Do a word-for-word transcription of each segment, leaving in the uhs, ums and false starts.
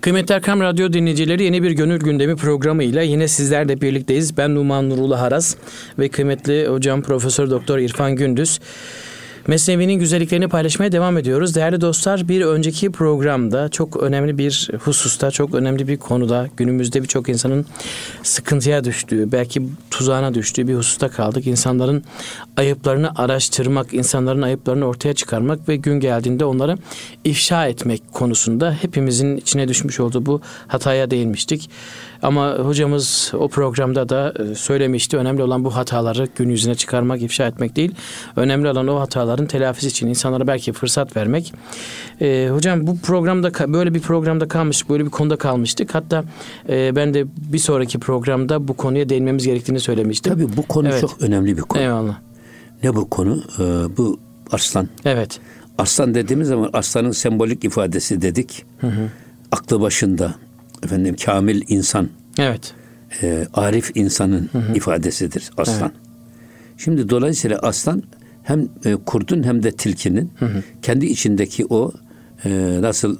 Kıymetli Erkam Radyo dinleyicileri, yeni bir Gönül Gündemi programıyla yine sizlerle birlikteyiz. Ben Numan Nurullah Aras ve kıymetli hocam Profesör Doktor İrfan Gündüz. Mesnevi'nin güzelliklerini paylaşmaya devam ediyoruz. Değerli dostlar, bir önceki programda çok önemli bir hususta, çok önemli bir konuda, günümüzde birçok insanın sıkıntıya düştüğü, belki tuzağına düştüğü bir hususta kaldık. İnsanların ayıplarını araştırmak, insanların ayıplarını ortaya çıkarmak ve gün geldiğinde onları ifşa etmek konusunda hepimizin içine düşmüş olduğu bu hataya değinmiştik. Ama hocamız o programda da söylemişti, önemli olan bu hataları gün yüzüne çıkarmak, ifşa etmek değil. Önemli olan o hataların telafisi için insanlara belki fırsat vermek. Ee, hocam bu programda, böyle bir programda kalmıştık, böyle bir konuda kalmıştık. Hatta e, ben de bir sonraki programda bu konuya değinmemiz gerektiğini söylemiştim. Tabii bu konu evet. Çok önemli bir konu. Eyvallah. Ne bu konu? Ee, bu arslan. Evet. Arslan dediğimiz zaman aslanın sembolik ifadesi dedik. Hı hı. Aklı başında, efendim kamil insan. Evet. E, arif insanın hı hı. ifadesidir aslan. Evet. Şimdi dolayısıyla aslan hem e, kurdun hem de tilkinin hı hı. kendi içindeki o e, nasıl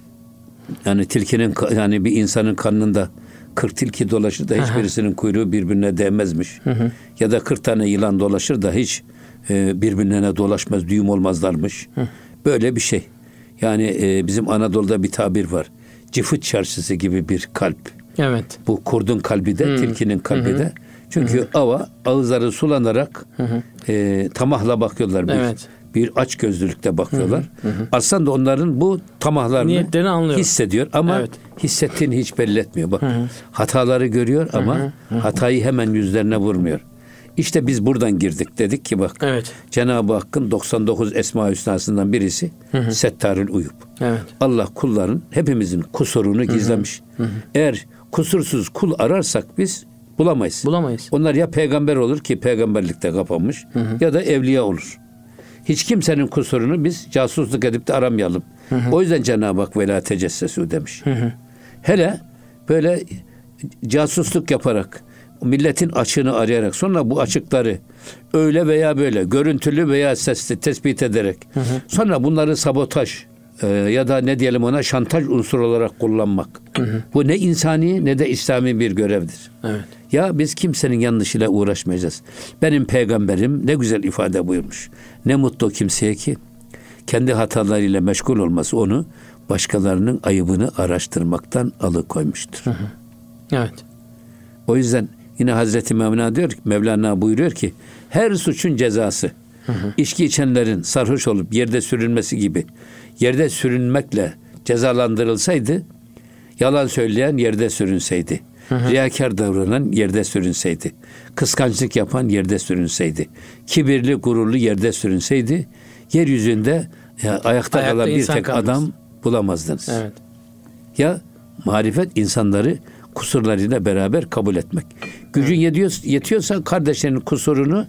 yani tilkinin yani bir insanın karnında kırk tilki dolaşır da hiçbirisinin kuyruğu birbirine değmezmiş. Hı hı. Ya da kırk tane yılan dolaşır da hiç e, birbirine dolaşmaz, düğüm olmazlarmış. Hı. Böyle bir şey. Yani e, bizim Anadolu'da bir tabir var. Cıfıt çarşısı gibi bir kalp. Evet. Bu kurdun kalbi de, hmm. tilkinin kalbi hmm. de. Çünkü hmm. ava ağızları sulanarak hmm. e, tamahla bakıyorlar. Bir, evet. bir aç gözlülükte bakıyorlar. Hmm. Hmm. Aslan da onların bu tamahlarını hissediyor ama evet. hissettiğini hiç belli etmiyor. Bak, hmm. hataları görüyor ama hmm. hatayı hemen yüzlerine vurmuyor. İşte biz buradan girdik. Dedik ki bak, evet. Cenab-ı Hakk'ın doksan dokuz Esma-i Hüsna'sından birisi hı Settarül Uyub. Evet. Allah kulların, hepimizin kusurunu gizlemiş. Hı hı. Eğer kusursuz kul ararsak biz bulamayız. Bulamayız. Onlar ya peygamber olur ki peygamberlikte kapanmış hı hı. ya da evliya olur. Hiç kimsenin kusurunu biz casusluk edip de aramayalım. Hı hı. O yüzden Cenab-ı Hak velâ tecessesû demiş. Hı hı. Hele böyle casusluk yaparak, milletin açığını arayarak, sonra bu açıkları öyle veya böyle, görüntülü veya sesli tespit ederek, hı hı. sonra bunları sabotaj e, ya da ne diyelim ona şantaj unsuru olarak kullanmak. Hı hı. Bu ne insani ne de İslami bir görevdir. Evet. Ya biz kimsenin yanlışıyla uğraşmayacağız. Benim peygamberim ne güzel ifade buyurmuş. Ne mutlu kimseye ki kendi hatalarıyla meşgul olması onu başkalarının ayıbını araştırmaktan alıkoymuştur. Hı hı. Evet. O yüzden yine Hazreti Mevlana diyor ki, Mevlana buyuruyor ki her suçun cezası hı hı. içki içenlerin sarhoş olup yerde sürünmesi gibi yerde sürünmekle cezalandırılsaydı, yalan söyleyen yerde sürünseydi, hı hı. riyakar davranan yerde sürünseydi, kıskançlık yapan yerde sürünseydi, kibirli gururlu yerde sürünseydi, yeryüzünde ya, ayakta, ayakta kalan bir tek kalmaz. Adam bulamazdınız. Evet. Ya marifet insanları kusurlarıyla beraber kabul etmek. Gücün evet. yetiyor, yetiyorsa kardeşlerinin kusurunu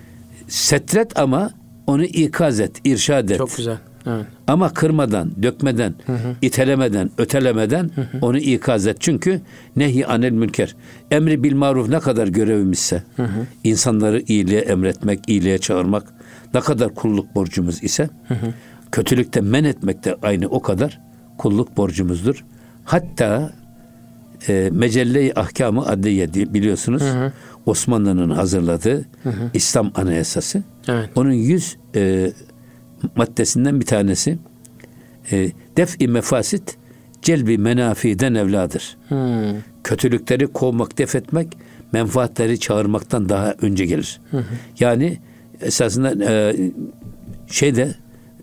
setret ama onu ikaz et, irşad et. Çok güzel. Evet. Ama kırmadan, dökmeden, hı hı. itelemeden, ötelemeden hı hı. onu ikaz et. Çünkü nehi anil münker. Emri bil maruf ne kadar görevimizse, hı hı. insanları iyiliğe emretmek, iyiliğe çağırmak ne kadar kulluk borcumuz ise, hı hı. kötülükte men etmek de aynı o kadar kulluk borcumuzdur. Hatta E, Mecelle-i Ahkam-ı Adliye diye biliyorsunuz. Hı hı. Osmanlı'nın hazırladığı hı hı. İslam Anayasası. Evet. Onun yüz e, maddesinden bir tanesi e, def-i mefasit celbi menafiden evladır. Hı. Kötülükleri kovmak, def etmek menfaatleri çağırmaktan daha önce gelir. Hı hı. Yani esasında e, şeyde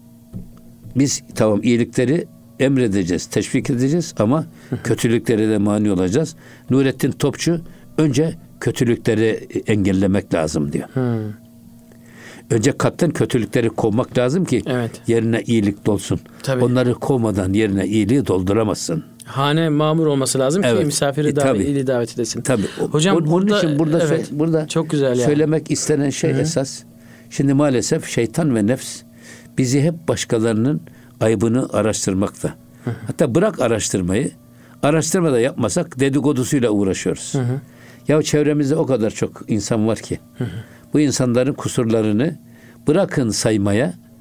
biz tamam iyilikleri emredeceğiz, teşvik edeceğiz ama kötülüklere de mani olacağız. Nurettin Topçu önce kötülükleri engellemek lazım diyor. Hmm. Önce kalpten kötülükleri kovmak lazım ki evet. yerine iyilik dolsun. Tabii. Onları kovmadan yerine iyiliği dolduramazsın. Hane mamur olması lazım evet. ki misafiri e, davet, iyiliği davet edesin. Tabii. Hocam o, burada, onun için burada, evet. sö- burada çok güzel söylemek yani. istenen şey Hı-hı. esas. Şimdi maalesef şeytan ve nefs bizi hep başkalarının ayıbını araştırmakta. Hı hı. Hatta bırak araştırmayı, araştırma da yapmasak dedikodusuyla uğraşıyoruz. Hı hı. Ya çevremizde o kadar çok insan var ki, hı hı. bu insanların kusurlarını bırakın saymaya,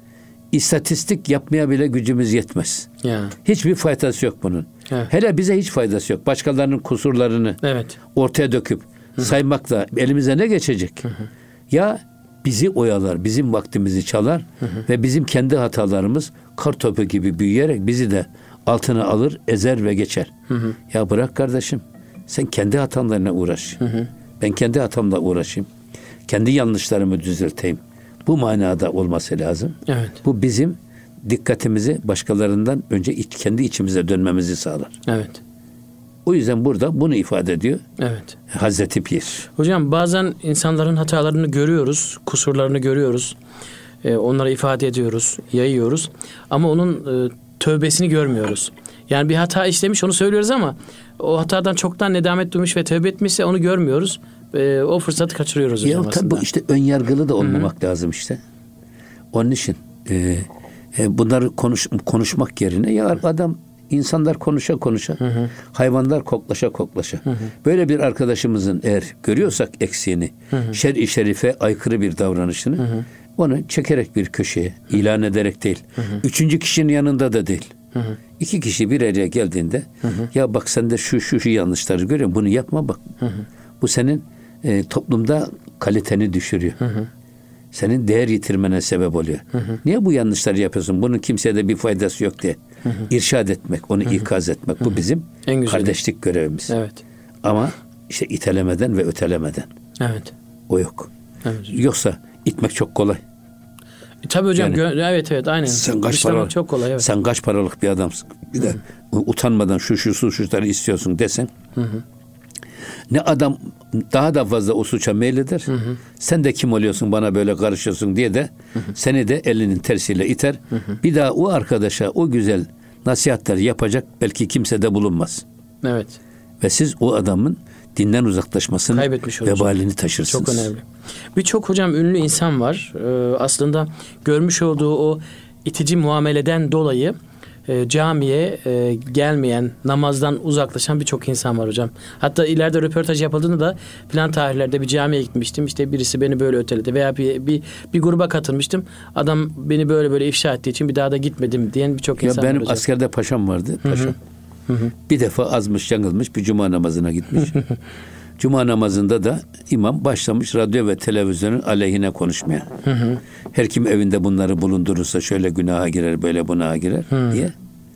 İstatistik yapmaya bile gücümüz yetmez. Ya. Hiçbir faydası yok bunun. Evet. Hele bize hiç faydası yok. Başkalarının kusurlarını Evet. ortaya döküp Hı-hı. saymakla elimize ne geçecek? Hı-hı. Ya bizi oyalar, bizim vaktimizi çalar Hı-hı. ve bizim kendi hatalarımız kar topu gibi büyüyerek bizi de altına alır, ezer ve geçer. Hı-hı. Ya bırak kardeşim, sen kendi hatanlarına uğraş. Hı-hı. Ben kendi hatamla uğraşayım. Kendi yanlışlarımı düzelteyim. Bu manada olması lazım. Evet. Bu bizim dikkatimizi başkalarından önce iç, kendi içimize dönmemizi sağlar. Evet. O yüzden burada bunu ifade ediyor. Evet. Hazreti Pir. Hocam bazen insanların hatalarını görüyoruz, kusurlarını görüyoruz. Ee, onları ifade ediyoruz, yayıyoruz. Ama onun e, tövbesini görmüyoruz. Yani bir hata işlemiş, onu söylüyoruz ama o hatadan çoktan nedamet duymuş ve tövbe etmişse onu görmüyoruz. E, o fırsatı kaçırıyoruz hocam ya, aslında. tabii bu işte ön yargılı da olmamak Hı-hı. lazım işte. Onun için e, e, bunları konuş, konuşmak yerine ya adam insanlar konuşa konuşa, hı hı. hayvanlar koklaşa koklaşa. Hı hı. Böyle bir arkadaşımızın eğer görüyorsak eksiğini, hı hı. şer-i şerife aykırı bir davranışını, hı hı. onu çekerek bir köşeye, ilan ederek değil, hı hı. üçüncü kişinin yanında da değil. Hı hı. İki kişi bir araya geldiğinde, hı hı. ya bak sende şu şu şu yanlışları görüyorum, bunu yapma bak. Hı hı. Bu senin e, toplumda kaliteni düşürüyor. Hı hı. Senin değer yitirmene sebep oluyor. Hı hı. Niye bu yanlışları yapıyorsun? Bunun kimseye de bir faydası yok diye. Hı hı. İrşad etmek, onu hı hı. ikaz etmek. Hı hı. Bu bizim kardeşlik görevimiz. Evet. Ama işte itelemeden ve ötelemeden. Evet. O yok. Evet. Yoksa itmek çok kolay. E, tabii hocam. Yani, gö- evet evet aynen. Sen kaç paralık, çok kolay, evet. Sen kaç paralık bir adamsın. Bir de hı hı. utanmadan şu şu şu şuları istiyorsun desen. Hı hı. Ne adam daha da fazla o suça meyleder. Hı hı. Sen de kim oluyorsun bana böyle karışıyorsun diye de hı hı. seni de elinin tersiyle iter. Hı hı. Bir daha o arkadaşa o güzel nasihatleri yapacak belki kimse de bulunmaz. Evet. Ve siz o adamın dinden uzaklaşmasını vebalini taşırsınız. Çok önemli. Birçok hocam ünlü insan var. Ee, aslında görmüş olduğu o itici muameleden dolayı E, camiye e, gelmeyen, namazdan uzaklaşan birçok insan var hocam. Hatta ileride röportaj yapıldığında da filan tarihlerde bir camiye gitmiştim. İşte birisi beni böyle öteledi veya bir, bir, bir gruba katılmıştım. Adam beni böyle böyle ifşa ettiği için bir daha da gitmedim diyen birçok insan ya var benim hocam. Askerde paşam vardı. Paşam. Hı hı. Bir defa azmış yanılmış bir cuma namazına gitmiş. Cuma namazında da imam başlamış radyo ve televizyonun aleyhine konuşmaya. Hı hı. Her kim evinde bunları bulundurursa şöyle günaha girer, böyle günaha girer hı. diye.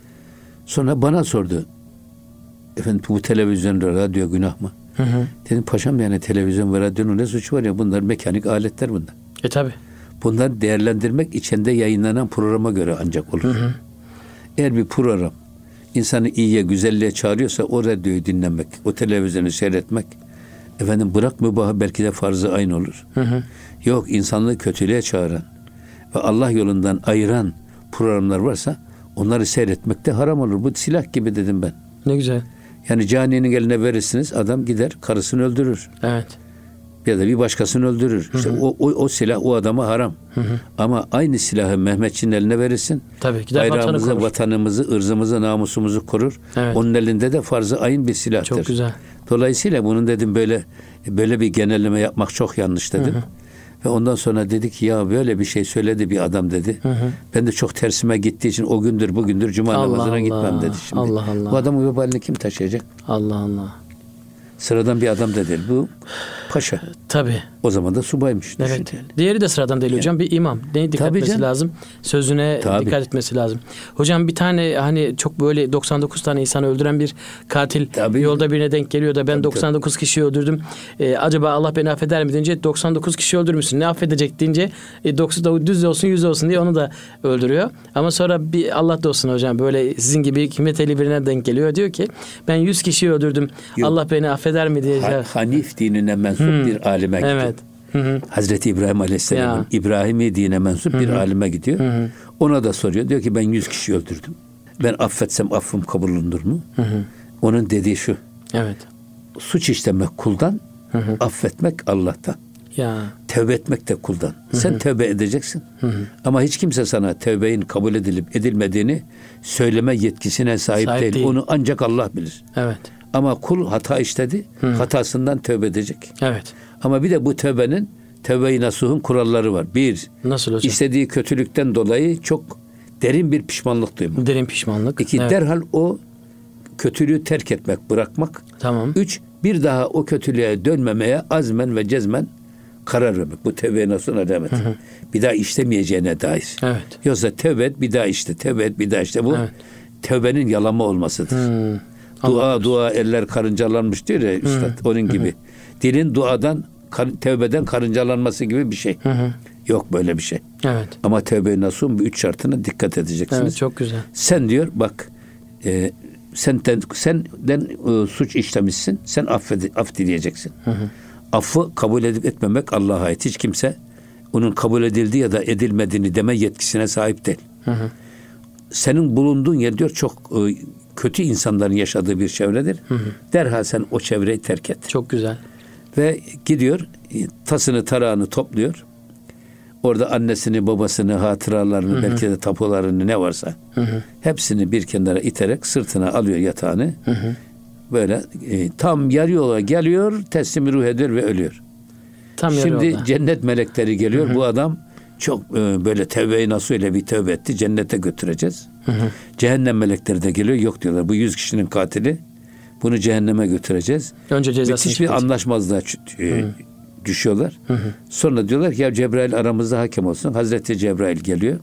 Sonra bana sordu. Efendim bu televizyon ve radyo günah mı? Hı hı. Dedim paşam yani televizyon ve radyonun ne suçu var ya, bunlar mekanik aletler bunlar. E tabi. Bunları değerlendirmek içinde yayınlanan programa göre ancak olur. Hı hı. Eğer bir program insanı iyiye, güzelliğe çağırıyorsa o radyoyu dinlemek, o televizyonu seyretmek, efendim bırak mübahı belki de farz-ı ayn olur. Hı hı. Yok, insanlığı kötülüğe çağıran ve Allah yolundan ayıran programlar varsa onları seyretmek de haram olur. Bu silah gibi dedim ben. Ne güzel. Yani caniyenin eline verirsiniz, adam gider karısını öldürür. Evet. Ya da bir başkasını öldürür. Hı hı. İşte o, o, o silah o adama haram. Hı hı. Ama aynı silahı Mehmetçiğin eline verirsin. Tabii ki. Bayrağımızı, vatanı vatanımızı, ırzımızı, namusumuzu korur. Evet. Onun elinde de farz-ı ayn bir silahtır. Çok güzel. Dolayısıyla bunun dedim böyle böyle bir genelleme yapmak çok yanlış dedim. Hı hı. Ve ondan sonra dedi ki ya böyle bir şey söyledi bir adam dedi. Hı hı. Ben de çok tersime gittiği için o gündür bugündür cuma Allah namazına Allah. gitmem dedi şimdi. Allah Allah. Bu adamın vebalini kim taşıyacak? Allah Allah. Sıradan bir adam da değil. Bu paşa. Tabii. O zaman da subaymış. Evet. Yani. Diğeri de sıradan değil hocam. Bir imam. Neye dikkat Tabii etmesi canım. lazım? Sözüne Tabii. dikkat etmesi lazım. Hocam bir tane hani çok böyle doksan dokuz tane insanı öldüren bir katil Tabii. yolda birine denk geliyor da ben Tabii. doksan dokuz kişiyi öldürdüm. Ee, acaba Allah beni affeder mi deyince doksan dokuz kişi öldürmüşsün. Ne affedecek deyince e, doksan düz olsun yüz olsun diye onu da öldürüyor. Ama sonra bir Allah da olsun hocam böyle sizin gibi hikmeteli birine denk geliyor. Diyor ki ben yüz kişiyi öldürdüm. Yok. Allah beni affeder mi diye. Ha, Hanif dinine mensup hmm. bir alime gidiyor. Evet. Hı hı. Hazreti İbrahim Aleyhisselam'ın ya. İbrahimi dine mensup hı hı. bir alime gidiyor. Hı hı. Ona da soruyor. Diyor ki ben yüz kişi öldürdüm. Ben affetsem affım kabul olunur mu? Hı hı. Onun dediği şu. Evet. Suç işlemek kuldan, hı hı. affetmek Allah'tan. Ya. Tevbe etmek de kuldan. Hı hı. Sen tevbe edeceksin. Hı hı. Ama hiç kimse sana tevbenin kabul edilip edilmediğini söyleme yetkisine sahip, sahip değil. değil. Onu ancak Allah bilir. Evet. Ama kul hata işledi, hı. hatasından tövbe edecek. Evet. Ama bir de bu tövbenin Tevbe-i nasuhun kuralları var. Bir, nasıl hocam? İşlediği kötülükten dolayı çok derin bir pişmanlık duymak. Derin pişmanlık. İki, evet. derhal o kötülüğü terk etmek, bırakmak. Tamam. Üç, bir daha o kötülüğe dönmemeye azmen ve cezmen karar vermek. Bu tevbe-i nasuhun alameti. Bir daha işlemeyeceğine dair. Evet. Yoksa tevbe et, bir daha işte, tevbe et, bir daha işte. Bu evet. tevbenin yalama olmasıdır. Hmm. Dua Anladım. dua eller karıncalanmış diyor ya üstad. Hmm. Onun gibi. Dilin duadan, tevbeden karıncalanması gibi bir şey. Hı-hı. Yok böyle bir şey. Evet. Ama tevbe-i nasuhun bu üç şartına dikkat edeceksiniz. Evet, çok güzel. Sen diyor bak e, senden senden e, suç işlemişsin. Sen affed, af dileyeceksin. Hı hı. Affı kabul edip etmemek Allah'a ait. Hiç kimse onun kabul edildiği ya da edilmediğini deme yetkisine sahip değil. Hı hı. Senin bulunduğun yer diyor çok e, kötü insanların yaşadığı bir çevredir. Hı hı. Derhal sen o çevreyi terk et. Çok güzel. Ve gidiyor tasını tarağını topluyor. Orada annesini, babasını, hatıralarını, hı hı. belki de tapularını ne varsa hı hı. hepsini bir kenara iterek sırtına alıyor yatağını. Hı hı. Böyle e, tam yarı yola geliyor, teslim ruh ediyor ve ölüyor. Tam Şimdi yolda. Cennet melekleri geliyor. Hı hı. Bu adam çok e, böyle tevbe-i nasuh ile bir tövbe etti. Cennete götüreceğiz. Hı hı. Cehennem melekleri de geliyor. Yok diyorlar. Bu yüz kişinin katili. Bunu cehenneme götüreceğiz. Önce cezasını Müthiş bir anlaşmazlığa e, düşüyorlar. Hı hı. Sonra diyorlar ki ya Cebrail aramızda hakem olsun. Hazreti Cebrail geliyor.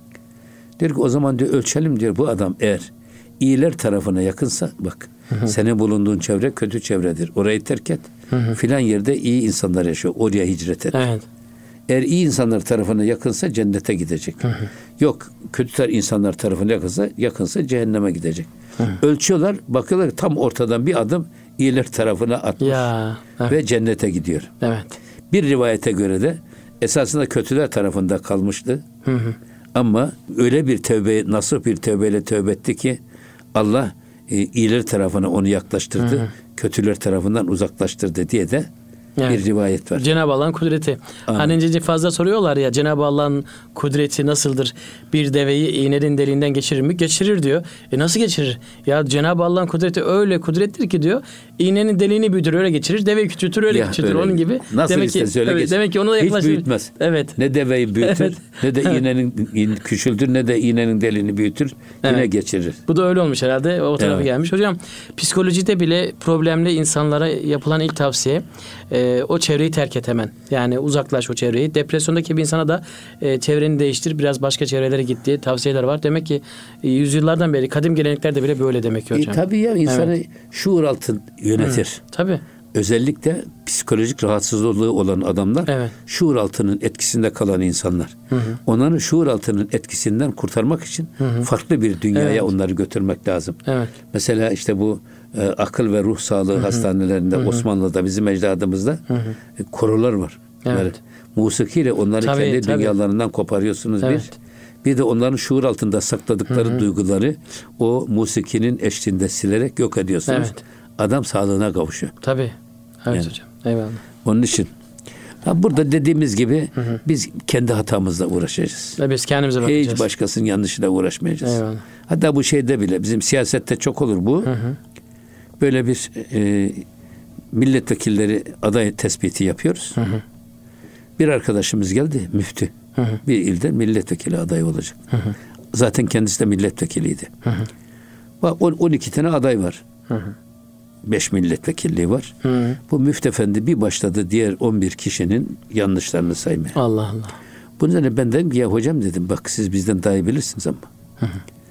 Diyor ki o zaman diyor ölçelim diyor bu adam eğer iyiler tarafına yakınsa bak hı hı. senin bulunduğun çevre kötü çevredir. Orayı terk et. Hı hı. Filan yerde iyi insanlar yaşıyor. Oraya hicret et. Evet. Eğer iyi insanlar tarafına yakınsa cennete gidecek. Hı hı. Yok kötü insanlar tarafına yakınsa yakınsa cehenneme gidecek. Hı hı. Ölçüyorlar, bakıyorlar tam ortadan bir adım iyiler tarafına atmış ya, evet. ve cennete gidiyor. Evet. Bir rivayete göre de esasında kötüler tarafında kalmıştı. Hı hı. Ama öyle bir tövbe, nasıl bir tövbeyle tövbe etti ki Allah e, iyiler tarafına onu yaklaştırdı, hı hı. kötüler tarafından uzaklaştırdı diye de evet. bir rivayet var. Cenab-ı Allah'ın kudreti. Amin. Hani fazla soruyorlar ya Cenab-ı Allah'ın kudreti nasıldır? Bir deveyi iğnenin deliğinden geçirir mi? Geçirir diyor. E nasıl geçirir? Ya Cenab-ı Allah'ın kudreti öyle kudrettir ki diyor. İğnenin deliğini büyütür öyle geçirir. Deveyi küçültür öyle ya, küçültür. Öyle. Onun gibi. Nasıl demek işte ki, öyle evet, demek ki onu da yaklaşır. Hiç büyütmez. Evet. Ne deveyi büyütür evet. ne de iğnenin küçültür ne de iğnenin deliğini büyütür. Evet. Yine geçirir. Bu da öyle olmuş herhalde. O tarafa evet. gelmiş. Hocam psikolojide bile problemli insanlara yapılan ilk tavsiye e, o çevreyi terk et hemen. Yani uzaklaş o çevreyi. Depresyondaki bir insana da e, çevreni değiştir. Biraz başka çevrelere git diye tavsiyeler var. Demek ki e, yüzyıllardan beri kadim geleneklerde bile böyle demek ki hocam. E, tabii ya insanı evet. şuur altı yönetir. Hı, tabii. Özellikle psikolojik rahatsızlığı olan adamlar evet. şuur altının etkisinde kalan insanlar. Hı hı. Onların şuur altının etkisinden kurtarmak için hı hı. farklı bir dünyaya evet. onları götürmek lazım. Evet. Mesela işte bu e, akıl ve ruh sağlığı hı hı. hastanelerinde hı hı. Osmanlı'da bizim ecdadımızda hı hı. E, korolar var. Evet. Yani, musikiyle onları tabii, kendi tabii. dünyalarından koparıyorsunuz evet. bir. Bir de onların şuur altında sakladıkları hı hı. duyguları o musikinin eşliğinde silerek yok ediyorsunuz. Evet. Adam sağlığına kavuşuyor. Tabii. Evet yani. Hocam. Eyvallah. Onun için ha burada dediğimiz gibi hı hı. biz kendi hatamızla uğraşacağız. Ve biz kendimize bakacağız. Hiç başkasının yanlışıyla uğraşmayacağız. Eyvallah. Hatta bu şeyde bile bizim siyasette çok olur bu. Hı hı. Böyle bir e, milletvekilleri aday tespiti yapıyoruz. Hı hı. Bir arkadaşımız geldi müftü. Hı hı. Bir ilde milletvekili adayı olacak. Hı hı. Zaten kendisi de milletvekiliydi. Hı hı. on iki tane aday var. Hı hı. Beş milletvekilliği var. Hı. Bu müftü efendi bir başladı diğer on bir kişinin yanlışlarını saymaya. Allah Allah. Bunun üzerine ben dedim ki ya hocam dedim bak siz bizden daha iyi bilirsiniz ama. Hı hı.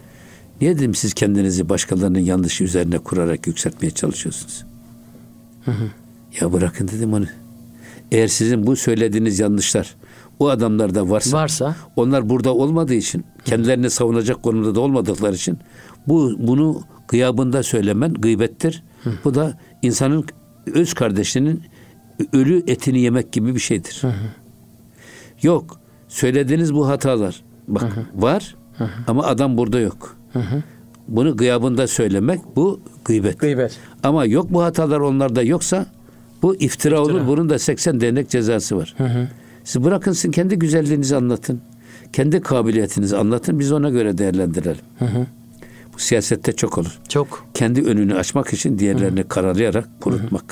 Niye dedim siz kendinizi başkalarının yanlışı üzerine kurarak yükseltmeye çalışıyorsunuz? Hı hı. Ya bırakın dedim onu. Eğer sizin bu söylediğiniz yanlışlar o adamlarda varsa, varsa onlar burada olmadığı için kendilerini savunacak konumda da olmadıkları için bu bunu gıyabında söylemen gıybettir. Hı. Bu da insanın öz kardeşinin ölü etini yemek gibi bir şeydir. Hı hı. Yok. Söylediğiniz bu hatalar bak hı hı. var hı hı. ama adam burada yok. Hı hı. Bunu gıyabında söylemek bu gıybet. Gıybet. Ama yok bu hatalar onlarda yoksa bu iftira, iftira. olur. Bunun da seksen değnek cezası var. Hı hı. Siz bırakın sizin kendi güzelliğinizi anlatın. Kendi kabiliyetinizi anlatın. Biz ona göre değerlendirelim. Hı hı. Bu siyasette çok olur. Çok. Kendi önünü açmak için diğerlerini Hı-hı. karalayarak kurutmak.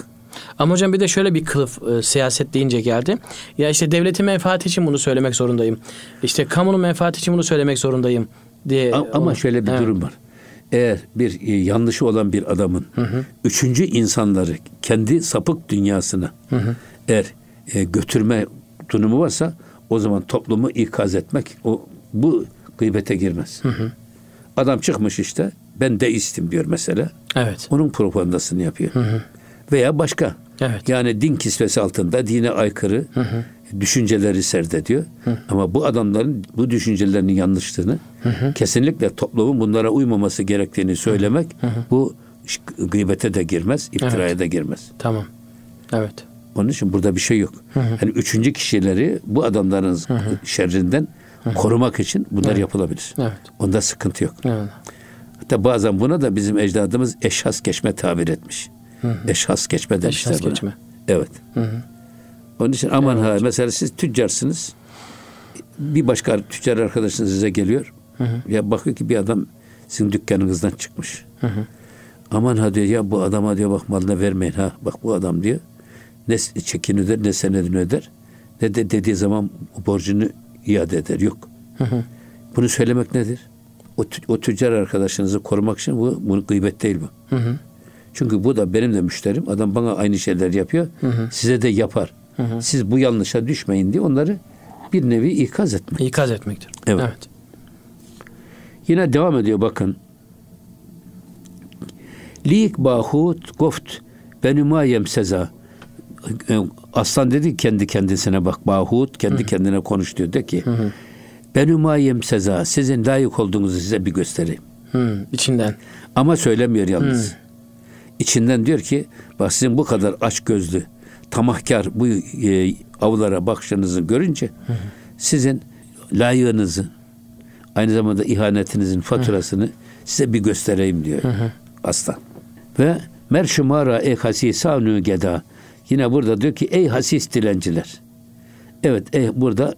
Ama hocam bir de şöyle bir kılıf e, siyaset deyince geldi. Ya işte devletin menfaati için bunu söylemek zorundayım. İşte kamunun menfaati için bunu söylemek zorundayım diye. Ama, ama şöyle bir evet. durum var. Eğer bir e, yanlışı olan bir adamın hı hı. üçüncü insanları kendi sapık dünyasına hı hı. eğer e, götürme durumu varsa o zaman toplumu ikaz etmek o bu gıybete girmez. Hı hı. Adam çıkmış işte ben deistim diyor mesela. Evet. Onun propagandasını yapıyor. Hı hı. Veya başka. Evet. Yani din kisvesi altında dine aykırı hı hı. düşünceleri serdediyor. Hı. Ama bu adamların bu düşüncelerinin yanlışlığını hı hı. kesinlikle toplumun bunlara uymaması gerektiğini söylemek hı hı. bu gıybete de girmez, iftiraya evet. da girmez. Tamam. Evet. Onun için burada bir şey yok. Hı hı. Yani üçüncü kişileri bu adamların hı hı. şerrinden hı hı. korumak için bunlar evet. yapılabilir. Evet. Onda sıkıntı yok. Evet. Hatta bazen buna da bizim ecdadımız eşhas geçme tabir etmiş. Hı hı. Eşhas geçme demişler eşhas buna. Geçme. Evet. Hı hı. Onun için aman evet. ha mesela siz tüccarsınız. Bir başka tüccar arkadaşınız size geliyor. Hı hı. Ya bakıyor ki bir adam sizin dükkanınızdan çıkmış. Hı hı. Aman ha diyor ya bu adama diyor bak malına vermeyin ha. Bak bu adam diyor. Ne çekini öder ne senedini öder. Ne de dediği zaman borcunu iade eder. Yok. Hı hı. Bunu söylemek nedir? O, o tüccar arkadaşınızı korumak için bu, bu gıybet değil bu. Hı hı. Çünkü bu da benim de müşterim. Adam bana aynı şeyler yapıyor. Hı hı. Size de yapar. Hı hı. Siz bu yanlışa düşmeyin diye onları bir nevi ikaz etmek. İkaz etmektir. Evet. evet. Yine devam ediyor bakın. Lik bahut goft benuma yemseza. Aslan dedi kendi kendisine bak bahut kendi hı hı. kendine konuş diyor de ki hı hı. benuma yemseza sizin layık olduğunuzu size bir göstereyim. Hı, içinden. Ama söylemiyor yalnız. Hı. İçinden diyor ki bak sizin bu kadar açgözlü, tamahkar bu e, avlara bakışınızı görünce hı hı. sizin layığınızı aynı zamanda ihanetinizin faturasını hı hı. size bir göstereyim diyor hı hı. aslan. Ve merşumara ey hasisanu geda. Yine burada diyor ki ey hasis dilenciler. Evet ey burada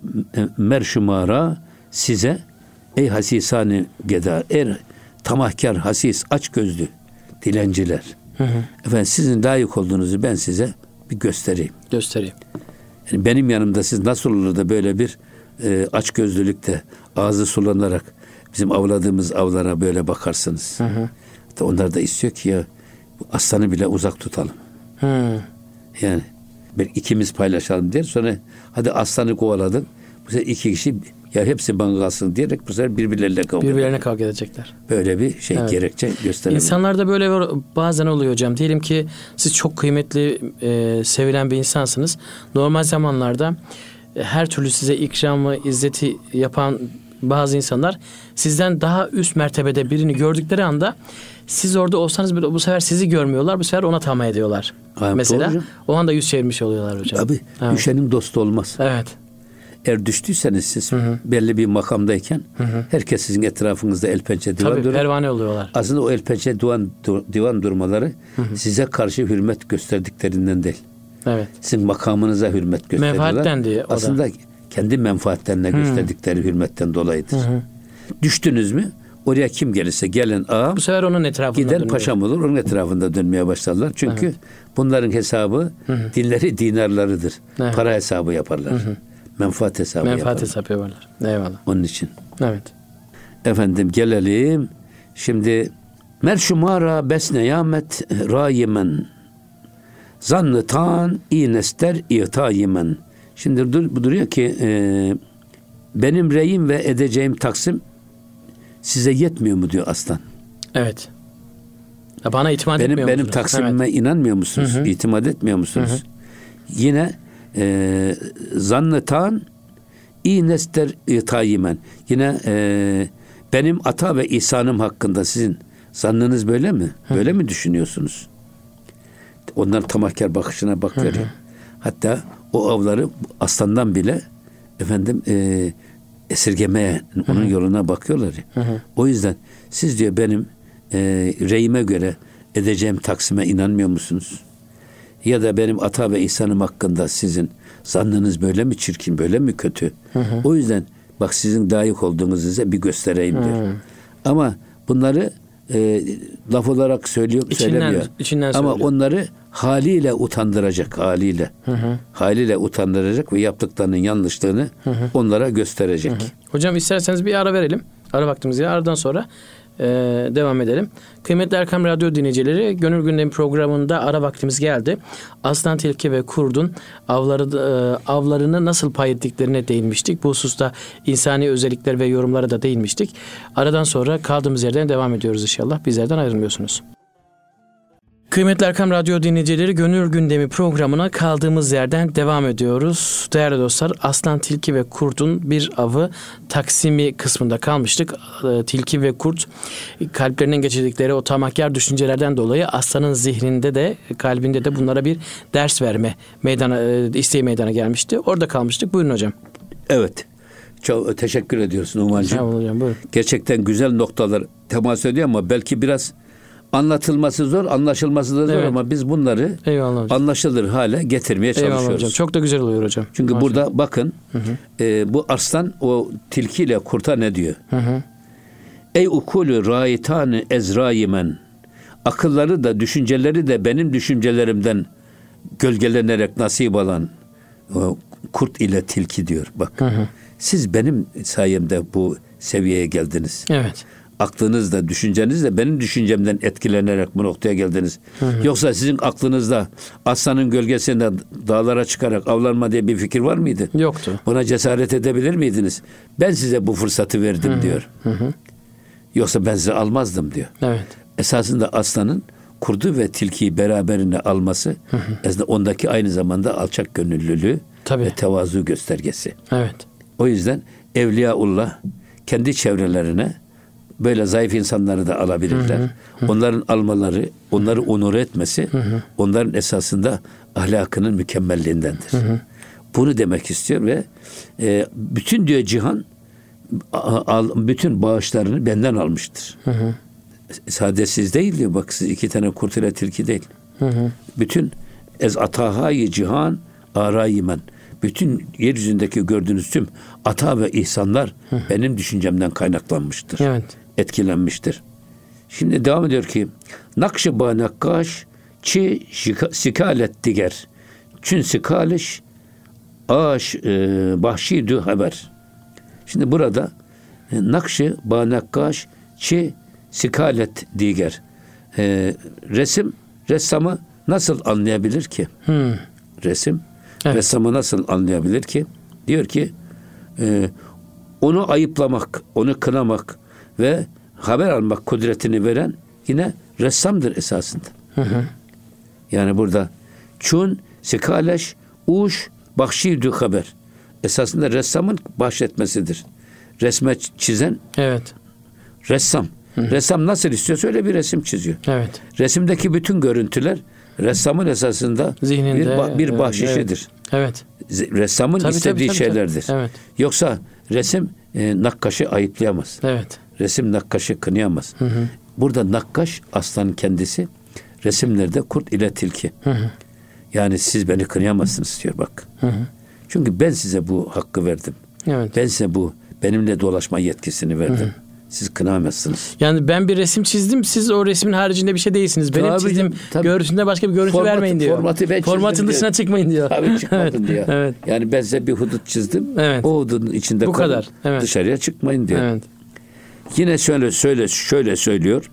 merşumara size ey hasisanu geda er tamahkar hasis açgözlü dilenciler. Hı hı. Efendim sizin layık olduğunuzu ben size bir göstereyim. Göstereyim. Yani benim yanımda siz nasıl olur da böyle bir e, açgözlülükte ağzı sulanarak bizim avladığımız avlara böyle bakarsınız. Hı hı. Hatta onlar da istiyor ki ya bu aslanı bile uzak tutalım. Hı. Yani bir ikimiz paylaşalım diye sonra hadi aslanı kovaladın. Bu sefer iki kişi ya hepsi bana kalsın diyerek bu sefer birbirleriyle kavga Birbirlerine kavga edecekler. Böyle bir şey evet. gerekçe gösterelim. İnsanlarda böyle bazen oluyor hocam. Diyelim ki siz çok kıymetli, e, sevilen bir insansınız. Normal zamanlarda e, her türlü size ikramı, izzeti yapan bazı insanlar sizden daha üst mertebede birini gördükleri anda siz orada olsanız bile bu sefer sizi görmüyorlar. Bu sefer ona tamah ediyorlar. Abi, mesela o anda yüz çevirmiş oluyorlar hocam. Abi evet. düşenin dostu olmaz. Evet. Eğer düştüyseniz siz hı hı. belli bir makamdayken hı hı. herkes sizin etrafınızda el pençe divan Tabii, durur. pervane oluyorlar. Aslında o el pençe divan, divan durmaları hı hı. size karşı hürmet gösterdiklerinden değil. Evet. Sizin makamınıza hürmet gösteriyorlar. Menfaatten diye. Aslında kendi menfaatlerine hı. gösterdikleri hürmetten dolayıdır. Hı hı. Düştünüz mü oraya kim gelirse gelen ağam bu sefer onun etrafında gider dönüyor. paşam olur onun etrafında dönmeye başlarlar. Çünkü evet. bunların hesabı hı hı. dinleri dinarlarıdır. Evet. Para hesabı yaparlar. Hı hı. Menfaat hesabı Menfaat yaparlar. hesabı yaparlar. Eyvallah. Onun için. Evet. Efendim gelelim. Şimdi merşumara besne yamet rayimen zannı tan inester itayimen. Şimdi dur, duruyor ki e, benim reyim ve edeceğim taksim size yetmiyor mu diyor aslan. Evet. Ya bana itimat benim, etmiyor benim musunuz? Benim taksimime evet. inanmıyor musunuz? Hı hı. İtimat etmiyor musunuz? Hı hı. Yine e, zannıtan inester itayimen. Yine e, benim ata ve ihsanım hakkında sizin zannınız böyle mi? Hı hı. Böyle mi düşünüyorsunuz? Onlar tamahkar bakışına bak veriyor. Hı hı. Hatta o avları aslandan bile efendim e, esirgemeye, onun hı hı. yoluna bakıyorlar. Hı hı. O yüzden siz diyor benim e, reyime göre edeceğim taksime inanmıyor musunuz? Ya da benim ata ve ihsanım hakkında sizin zannınız böyle mi çirkin, böyle mi kötü? Hı hı. O yüzden bak sizin layık olduğunuzu size bir göstereyim diyor. Hı. Ama bunları e, laf olarak söylüyor, İçinden, söylemiyor. içinden Ama söylüyor. onları haliyle utandıracak, haliyle. Hı hı. Haliyle utandıracak ve yaptıklarının yanlışlığını hı hı. onlara gösterecek. Hı hı. Hocam isterseniz bir ara verelim. Ara vaktimiz ya. Aradan sonra e, devam edelim. Kıymetli Erkam Radyo dinleyicileri, Gönül Gündemi programında ara vaktimiz geldi. Aslan, tilki ve kurdun avları, e, avlarını nasıl pay ettiklerine değinmiştik. Bu hususta insani özellikler ve yorumlara da değinmiştik. Aradan sonra kaldığımız yerden devam ediyoruz inşallah. Bizlerden ayrılmıyorsunuz. Kıymetli Erkam Radyo dinleyicileri, Gönül Gündemi programına kaldığımız yerden devam ediyoruz. Değerli dostlar, aslan, tilki ve kurtun bir avı taksimi kısmında kalmıştık. Tilki ve kurt kalplerinden geçirdikleri o tamahkar düşüncelerden dolayı aslanın zihninde de kalbinde de bunlara bir ders verme meydana, isteği meydana gelmişti. Orada kalmıştık. Buyurun hocam. Evet. Çok teşekkür ediyorsun Numancığım. Sağ olun hocam, buyurun. Gerçekten güzel noktalar temas ediyor ama belki biraz anlatılması zor, anlaşılması da zor, evet. Ama biz bunları anlaşılır hale getirmeye çalışıyoruz. Eyvallah hocam. Çok da güzel oluyor hocam. Çünkü maşallah. Burada bakın hı hı. E, bu arslan o tilkiyle kurta ne diyor? Hı hı. Ey ukulü raitanı ezrayimen, akılları da düşünceleri de benim düşüncelerimden gölgelenerek nasip alan o kurt ile tilki diyor. Bak hı hı. Siz benim sayemde bu seviyeye geldiniz. Evet. Aklınızda, düşüncenizle benim düşüncemden etkilenerek bu noktaya geldiniz. Hı hı. Yoksa sizin aklınızda aslanın gölgesinde dağlara çıkarak avlanma diye bir fikir var mıydı? Yoktu. Buna cesaret edebilir miydiniz? Ben size bu fırsatı verdim hı hı. diyor. Hı hı. Yoksa ben size almazdım diyor. Evet. Esasında aslanın kurdu ve tilkiyi beraberinde alması hı hı. aslında ondaki aynı zamanda alçak gönüllülüğü Tabii. ve tevazu göstergesi. Evet. O yüzden Evliyaullah kendi çevrelerine böyle zayıf insanları da alabilirler. Hı hı, hı. Onların almaları, onları onur etmesi, hı hı. onların esasında ahlakının mükemmelliğindendir. Hı hı. Bunu demek istiyor ve e, bütün diyor cihan al, bütün bağışlarını benden almıştır. Hı hı. Sadece siz değil diyor. Bak siz iki tane kurt ile tilki değil. Hı hı. Bütün ez atahayı cihan arayimen. Bütün yeryüzündeki gördüğünüz tüm ata ve ihsanlar hı. benim düşüncemden kaynaklanmıştır. Evet. Etkilenmiştir. Şimdi devam ediyor ki nakşı banakkaş çi sikalet diger çün sikaliş aş e, bahşidü haber. Şimdi burada e, nakşı banakkaş çi sikalet diger e, resim ressamı nasıl anlayabilir ki? Hmm. Resim evet. ressamı nasıl anlayabilir ki? Diyor ki e, onu ayıplamak, onu kınamak ve haber almak kudretini veren yine ressamdır esasında. Hı hı. Yani burada çun, sikaleş, uş, bahşidü haber. Esasında ressamın bahşetmesidir. Resme çizen evet. ressam. Hı hı. Ressam nasıl istiyorsa öyle bir resim çiziyor. Evet. Resimdeki bütün görüntüler ressamın esasında zihninde, bir, bir bahşişidir. Evet. evet. Ressamın tabii, istediği tabii, tabii, şeylerdir. Tabii. Evet. Yoksa resim e, nakkaşı ayıplayamaz. Evet. Resim nakkaşı kınayamaz. Hı hı. Burada nakkaş aslanın kendisi, resimlerde kurt ile tilki. Hı hı. Yani siz beni kınayamazsınız diyor bak. Hı hı. Çünkü ben size bu hakkı verdim. Evet. Ben size bu benimle dolaşma yetkisini verdim. Hı hı. Siz kınayamazsınız. Yani ben bir resim çizdim, siz o resmin haricinde bir şey değilsiniz. Benim tabii, çizdiğim tabii. görüntüsünde başka bir görüntü formatı, vermeyin diyor. Formatı ben Formatın dışına diyor. çıkmayın diyor. Tabii çıkmadın evet. diyor. Evet. Yani ben size bir hudut çizdim. Evet. O hududun içinde bu kalın, kadar. Evet. Dışarıya çıkmayın diyor. Evet. Yine şöyle söyle şöyle söylüyor.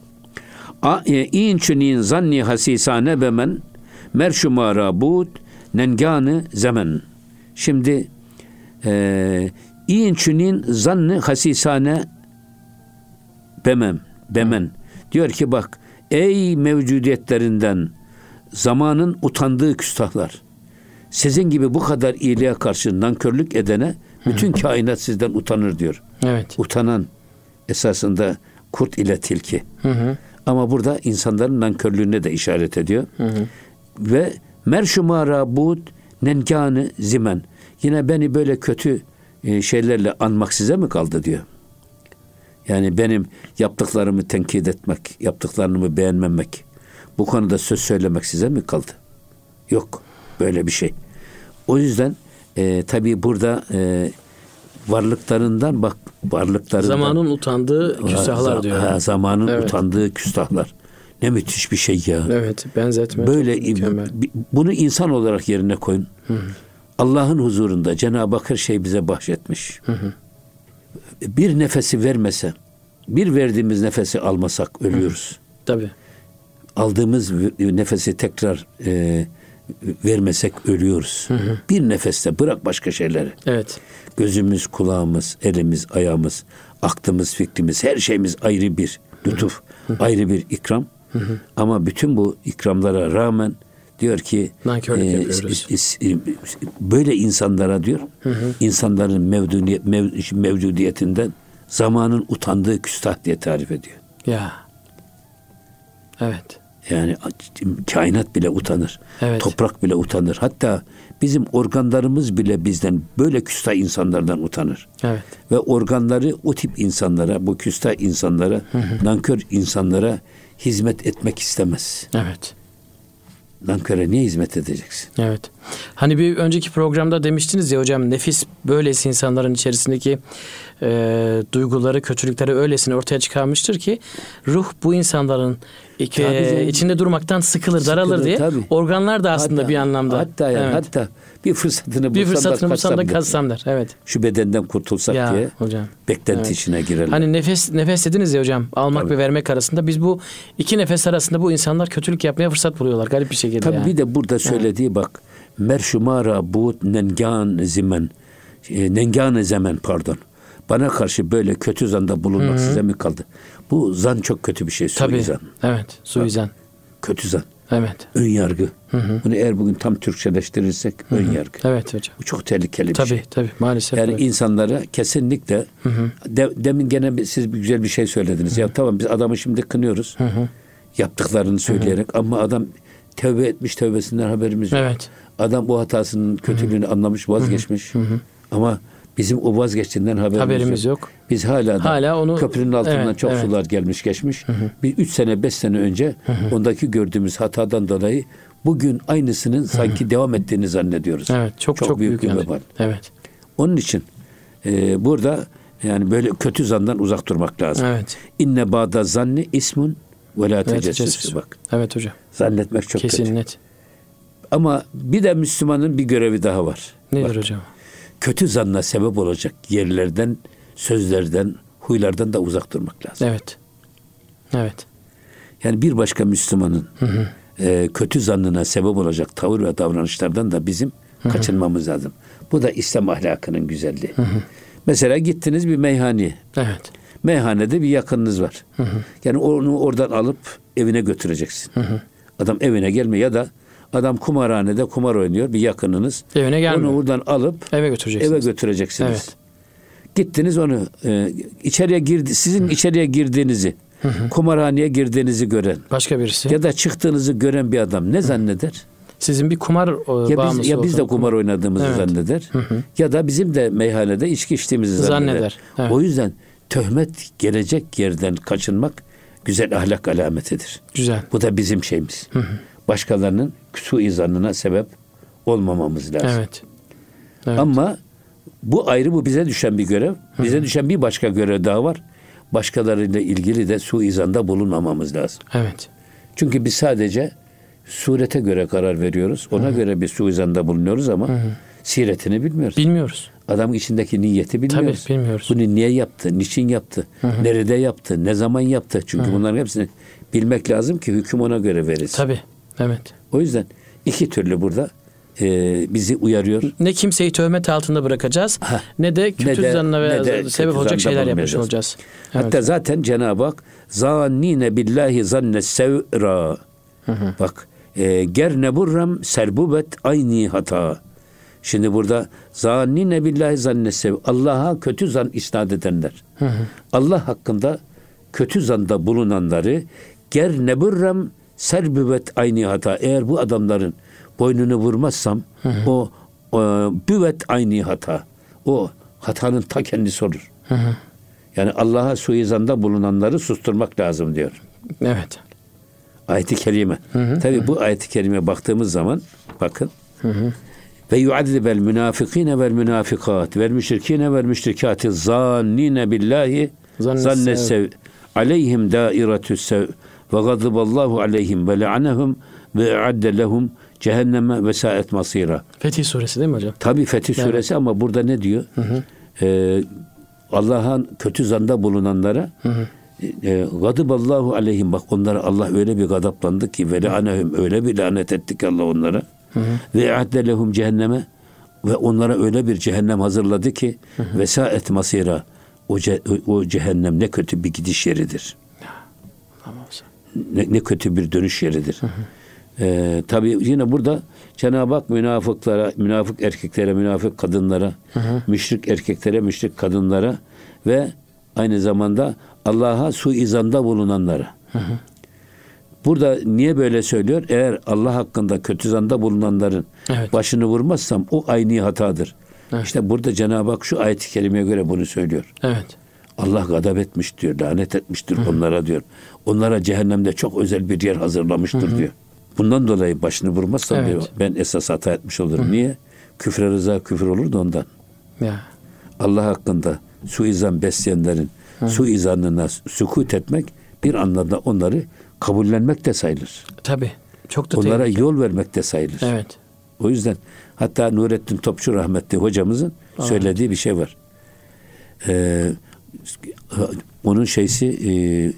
A inçunin zanni hasisane bemen merşuma rabut nenganı zaman. Şimdi e, inçunin zanni hasisane bemem bemen. Hı. Diyor ki bak ey mevcudiyetlerinden zamanın utandığı küstahlar. Sizin gibi bu kadar iyiliğe karşı nankörlük edene bütün Hı. kainat sizden utanır diyor. Evet. Utanan esasında kurt ile tilki. Hı hı. Ama burada insanların nankörlüğüne de işaret ediyor. Hı hı. Ve merşuma rabut nenkanı zimen. Yine beni böyle kötü şeylerle anmak size mi kaldı diyor. Yani benim yaptıklarımı tenkit etmek, yaptıklarımı beğenmemek, bu konuda söz söylemek size mi kaldı? Yok böyle bir şey. O yüzden e, tabii burada e, varlıklarından bak varlıklarından. Zamanın utandığı küstahlar ha, diyor. Ha, zamanın evet. utandığı küstahlar. Ne müthiş bir şey ya. Evet, benzetme. Böyle bunu insan olarak yerine koyun. Hı hı. Allah'ın huzurunda Cenab-ı Hak her şeyi bize bahşetmiş. Hı hı. Bir nefesi vermese, bir verdiğimiz nefesi almasak ölüyoruz. Tabii. Aldığımız nefesi tekrar e, vermesek ölüyoruz. Hı hı. Bir nefeste bırak başka şeyleri. Evet. Gözümüz, kulağımız, elimiz, ayağımız, aklımız, fikrimiz, her şeyimiz ayrı bir lütuf, hı hı. ayrı bir ikram. Hı hı. Ama bütün bu ikramlara rağmen diyor ki e, böyle insanlara diyor hı hı. insanların mevcudiyet, mev, mevcudiyetinden zamanın utandığı küstah diye tarif ediyor. Ya. Evet. Yani kainat bile utanır. Evet. Toprak bile utanır. Hatta bizim organlarımız bile bizden böyle küstah insanlardan utanır. Evet. Ve organları o tip insanlara, bu küstah insanlara, hı hı. nankör insanlara hizmet etmek istemez. Evet. Nanköre niye hizmet edeceksin? Evet. Hani bir önceki programda demiştiniz ya hocam, nefis böylesi insanların içerisindeki e, duyguları, kötülükleri öylesine ortaya çıkarmıştır ki ruh bu insanların iki, e, içinde durmaktan sıkılır, sıkılır daralır diye. Tabii. Organlar da aslında hatta, bir anlamda. Hatta yani, evet. hatta bir fırsatını bulsam bir fırsatını da bulsam da kaçsam der. Evet. Şu bedenden kurtulsak ya, diye hocam. beklenti evet. içine girelim. Hani nefes nefes dediniz ya hocam, almak tabii. ve vermek arasında, biz bu iki nefes arasında bu insanlar kötülük yapmaya fırsat buluyorlar garip bir şekilde. Tabii yani. Bir de burada söylediği evet. bak. Merşumara bu nengan zimen e, nengan zemen pardon. Bana karşı böyle kötü zanda bulunmak Hı-hı. size mi kaldı? Bu zan çok kötü bir şey. Suizan. Evet. Suizan. Kötü zan. Evet. Ön yargı. Hı-hı. Bunu eğer bugün tam Türkçeleştirirsek Hı-hı. ön yargı. Evet hocam. Bu çok tehlikeli tabii, bir şey. Tabii tabii maalesef. Yani evet. insanlara kesinlikle de, demin gene bir, siz bir güzel bir şey söylediniz. Hı-hı. Ya tamam biz adamı şimdi kınıyoruz. Hı-hı. Yaptıklarını söyleyerek Hı-hı. ama adam tövbe etmiş, tövbesinden haberimiz yok. Evet. Adam bu hatasının kötülüğünü Hı-hı. anlamış, vazgeçmiş. Hı-hı. Ama bizim o vazgeçtiğinden haberimiz, haberimiz yok. yok. Biz hala, hala onu, köprünün altından evet, çok evet. sular gelmiş geçmiş. Hı-hı. Bir üç sene, beş sene önce Hı-hı. ondaki gördüğümüz hatadan dolayı bugün aynısının Hı-hı. sanki devam ettiğini zannediyoruz. Evet, çok çok, çok büyük, büyük bir vebal. Evet. Onun için e, burada yani böyle kötü zandan uzak durmak lazım. Evet. İnne ba'da zanni ismun ve la tecessüs. Bak. Evet hocam. Zannetmek çok Kesin kötü. net. Ama bir de Müslümanın bir görevi daha var. Nedir Bak, hocam? Kötü zanna sebep olacak yerlerden, sözlerden, huylardan da uzak durmak lazım. Evet. Evet. Yani bir başka Müslümanın hı hı. E, kötü zannına sebep olacak tavır ve davranışlardan da bizim hı hı. kaçınmamız lazım. Bu da İslam ahlakının güzelliği. Hı hı. Mesela gittiniz bir meyhaneye. Evet. Meyhanede bir yakınınız var. Hı hı. Yani onu oradan alıp evine götüreceksin. Hı hı. Adam evine gelmiyor ya da adam kumarhanede kumar oynuyor, bir yakınınız. Evine gelmiyor. Onu buradan alıp eve götüreceksiniz. Eve götüreceksiniz. Evet. Gittiniz onu e, içeriye girdi, sizin hı. içeriye girdiğinizi, hı hı. kumarhaneye girdiğinizi gören başka birisi ya da çıktığınızı gören bir adam ne hı. zanneder? Sizin bir kumar ya biz, ya biz de kumar oynadığımızı evet. zanneder. Hı hı. Ya da bizim de meyhanede içki içtiğimizi zanneder. zanneder. Evet. O yüzden töhmet gelecek yerden kaçınmak güzel ahlak alametidir. Güzel. Bu da bizim şeyimiz. Hı hı. Başkalarının suizanına sebep olmamamız lazım. Evet. Evet. Ama bu ayrı, bu bize düşen bir görev. Bize Hı-hı. düşen bir başka görev daha var. Başkalarıyla ilgili de suizanda bulunmamamız lazım. Evet. Çünkü biz sadece surete göre karar veriyoruz. Ona Hı-hı. göre bir suizanda bulunuyoruz ama Hı-hı. siretini bilmiyoruz. Bilmiyoruz. Adamın içindeki niyeti bilmiyoruz. Tabii bilmiyoruz. Bunu niye yaptı, niçin yaptı, Hı-hı. nerede yaptı, ne zaman yaptı. Çünkü Hı-hı. bunların hepsini bilmek lazım ki hüküm ona göre verilsin. Tabii. Evet. O yüzden iki türlü burada e, bizi uyarıyor. Ne kimseyi töhmet altında bırakacağız, ha, ne de kötü zanna ve sebep olacak şeyler yapmış olacağız. Evet. Hatta zaten Cenab-ı Hak zannine billahi zanne sevra. Bak e, gerne burram serbubet ayni hata. Şimdi burada zannine billahi zanne sev. Allah'a kötü zan isnat edenler. Hı hı. Allah hakkında kötü zanda bulunanları gerne burram serbüvet aynı hata. Eğer bu adamların boynunu vurmazsam hı hı. o, o büvet aynı hata. O hatanın ta kendisi olur. Hı hı. Yani Allah'a suizanda bulunanları susturmak lazım diyor. Evet. Ayet-i kerime. Hı hı. Tabii hı hı. bu ayet-i kerimeye baktığımız zaman bakın hı hı. ve yu'azzibel münafıkîne vel münafıkat vel müşrikîne vel müşrikâti zannîne billahi zannesev aleyhim dâiretü's sev ve gazıballahu aleyhim ve le'anehum ve e'adde lehum cehenneme ve sâet masîra. Fetih suresi değil mi hocam? Tabii Fetih evet. suresi ama burada ne diyor? Hı hı. Ee, Allah'ın kötü zanda bulunanlara e, gazıballahu aleyhim, bak onlara Allah öyle bir gadaplandı ki ve le'anehum, öyle bir lanet etti ki Allah onlara. Hı hı. Ve e'adde lehum cehenneme, ve onlara öyle bir cehennem hazırladı ki ve sâet masîra, o, ce, o cehennem ne kötü bir gidiş yeridir. Ne, ne kötü bir dönüş yeridir. Hı hı. Ee, tabii yine burada Cenab-ı Hak münafıklara, münafık erkeklere, münafık kadınlara, hı hı. müşrik erkeklere, müşrik kadınlara ve aynı zamanda Allah'a suizanda bulunanlara. Hı hı. Burada niye böyle söylüyor? Eğer Allah hakkında kötü zanda bulunanların evet. başını vurmazsam o aynı hatadır. Evet. İşte burada Cenab-ı Hak şu ayet-i kerimeye göre bunu söylüyor. Evet. Allah gadap etmiş diyor, lanet etmiştir hı hı. onlara diyor. Onlara cehennemde çok özel bir yer hazırlamıştır hı hı. diyor. Bundan dolayı başını vurmazsam evet. diyor, ben esas hata etmiş olurum. Hı. Niye? Küfre rıza küfür olur da ondan. Ya. Allah hakkında suizan besleyenlerin hı. suizanına sükut etmek bir anlamda onları kabullenmek de sayılır. Tabii. Çok da onlara tehlikeli. Yol vermek de sayılır. Evet. O yüzden hatta Nurettin Topçu rahmetli hocamızın Aa. söylediği bir şey var. Ee, onun şeysi e,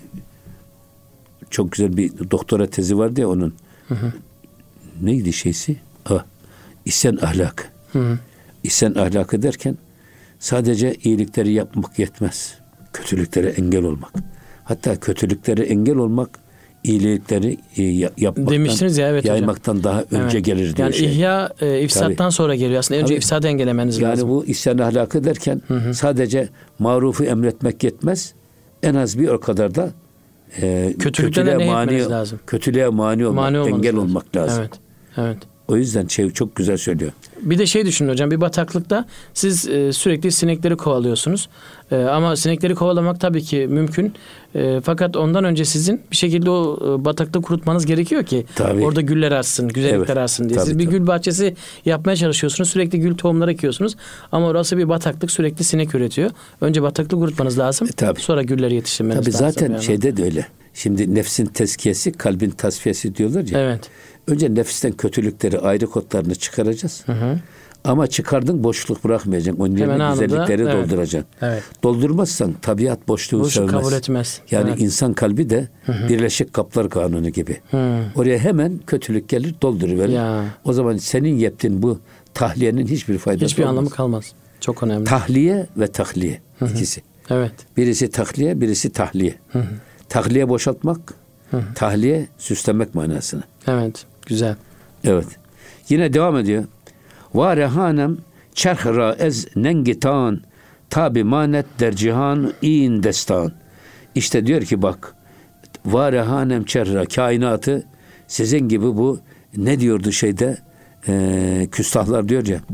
çok güzel bir doktora tezi vardı ya onun. Hı hı. Neydi şeysi? Ha, İsyan ahlakı. Hı hı. İsyan ahlakı derken sadece iyilikleri yapmak yetmez. Kötülüklere engel olmak. Hatta kötülüklere engel olmak iyilikleri e, yapmaktan, demiştiniz ya, evet yaymaktan hocam. Daha önce evet. gelir diyor. Yani şey. ihya e, ifsattan Tabii. sonra geliyor. Aslında önce Tabii. ifsadı engellemeniz yani lazım. Yani bu isyan ahlakı derken hı hı. sadece marufu emretmek yetmez. En az bir o kadar da e, kötülüğe mani lazım. Kötülüğe mani olmak, mani engel lazım. olmak lazım. Evet. Evet. O yüzden şey çok güzel söylüyor. Bir de şey düşünün hocam, bir bataklıkta siz e, sürekli sinekleri kovalıyorsunuz. E, ama sinekleri kovalamak tabii ki mümkün. E, fakat ondan önce sizin bir şekilde o e, bataklığı kurutmanız gerekiyor ki tabii. orada güller açsın, güzellikler evet. açsın diye. Tabii, siz bir tabii. gül bahçesi yapmaya çalışıyorsunuz. Sürekli gül tohumları ekiyorsunuz. Ama orası bir bataklık, sürekli sinek üretiyor. Önce bataklığı kurutmanız lazım. E, tabii. Sonra gülleri yetiştirmeniz tabii lazım. Zaten yani. şeyde de öyle. Şimdi nefsin tezkiyesi, kalbin tasfiyesi diyorlar ya. Evet. Önce nefisten kötülükleri, ayrı kodlarını çıkaracağız. Hı hı. Ama çıkardın boşluk bırakmayacaksın. Onun yerine güzellikleri evet. dolduracaksın. Evet. Doldurmazsan tabiat boşluğu Boşluk sevmez. Kabul etmez. Yani evet. insan kalbi de hı hı. Birleşik Kaplar Kanunu gibi. Hı. Oraya hemen kötülük gelir, dolduruverir. Ya. O zaman senin yaptığın bu tahliyenin hiçbir faydası Hiçbir olmaz. anlamı kalmaz. Çok önemli. Tahliye ve tahliye hı hı. ikisi. Evet. Birisi tahliye, birisi tahliye. Hı hı. Tahliye boşaltmak, hı hı. tahliye süslemek manasını. Evet. Güzel. Evet. Yine devam ediyor. Ve rehanem çerhra ez nengitan tabi manet der cihan in destan. İşte diyor ki bak, ve rehanem çerhra, kainatı sizin gibi bu ne diyordu şeyde e, küstahlar diyor ya.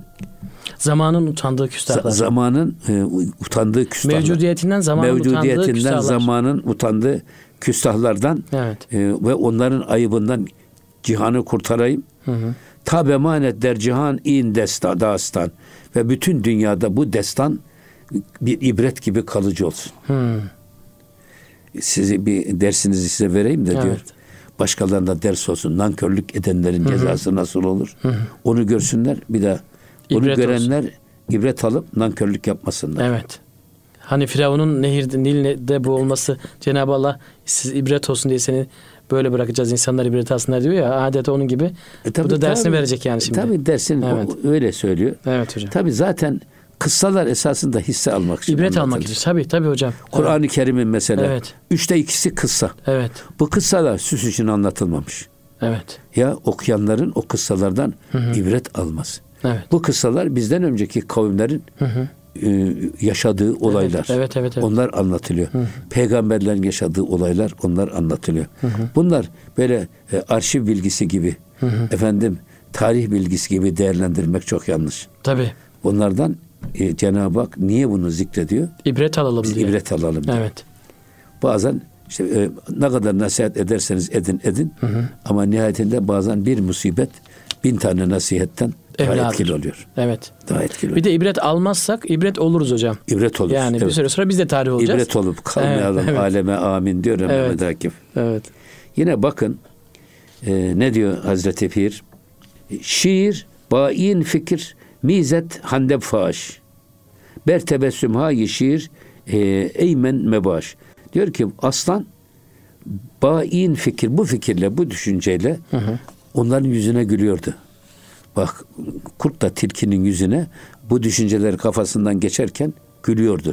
Zamanın utandığı küstahlar. Z- zamanın e, utandığı küstahlar. Mevcudiyetinden zamanın Mevcudiyetinden utandığı küstahlar. zamanın utandığı küstahlardan evet. e, ve onların ayıbından cihanı kurtarayım. Hı hı. Tabe manet der cihan in destan, dastan. Ve bütün dünyada bu destan bir ibret gibi kalıcı olsun. Hı. Sizi bir dersinizi size vereyim de evet. diyor. Başkalarına ders olsun. Nankörlük edenlerin hı hı. cezası nasıl olur? Hı hı. Onu görsünler. Bir de onu ibret görenler olsun. ibret alıp nankörlük yapmasınlar. Evet. Hani Firavun'un nehirde, Nil'de bu olması, Cenab-ı Allah siz ibret olsun diye seni böyle bırakacağız, insanlar ibret alsınlar diyor ya, adeta onun gibi. E, tabii, bu da dersini tabii, verecek yani şimdi. Tabii dersin evet. öyle söylüyor. Evet hocam. Tabii zaten kıssalar esasında hisse almak için. İbret almak için. Tabii tabii hocam. Kur'an-ı evet. Kerim'in mesela evet. üçte ikisi kıssa. Evet. Bu kıssalar süs için anlatılmamış. Evet. Ya okuyanların o kıssalardan hı hı. ibret alması. Evet. Bu kıssalar bizden önceki kavimlerin hı hı. yaşadığı olaylar. Evet, evet, evet, evet. Onlar anlatılıyor. Hı hı. Peygamberlerin yaşadığı olaylar onlar anlatılıyor. Hı hı. Bunlar böyle e, arşiv bilgisi gibi, hı hı. efendim tarih bilgisi gibi değerlendirmek çok yanlış. Tabii. Bunlardan e, Cenab-ı Hak niye bunu zikrediyor? İbret alalım Biz diye. ibret alalım diye. Evet. Bazen işte e, ne kadar nasihat ederseniz edin edin, hı hı. ama nihayetinde bazen bir musibet bin tane nasihatten daha evladır. etkili oluyor. Evet. Daha etkili Bir de ibret almazsak ibret oluruz hocam. İbret olur. Yani evet. bir süre sonra biz de tarih olacağız. İbret olup kalmayalım. Evet, evet. Aleme amin diyor evet. Mehmet Akif. Evet. Yine bakın e, ne diyor Hazreti Pir? Şiir, bain fikir, mizet handeb faş. Ber tebessüm hayi şiir, e, eymen mebaş. Diyor ki aslan bain fikir, bu fikirle, bu düşünceyle hı hı. onların yüzüne gülüyordu. Bak, kurt da tilkinin yüzüne bu düşünceler kafasından geçerken gülüyordu.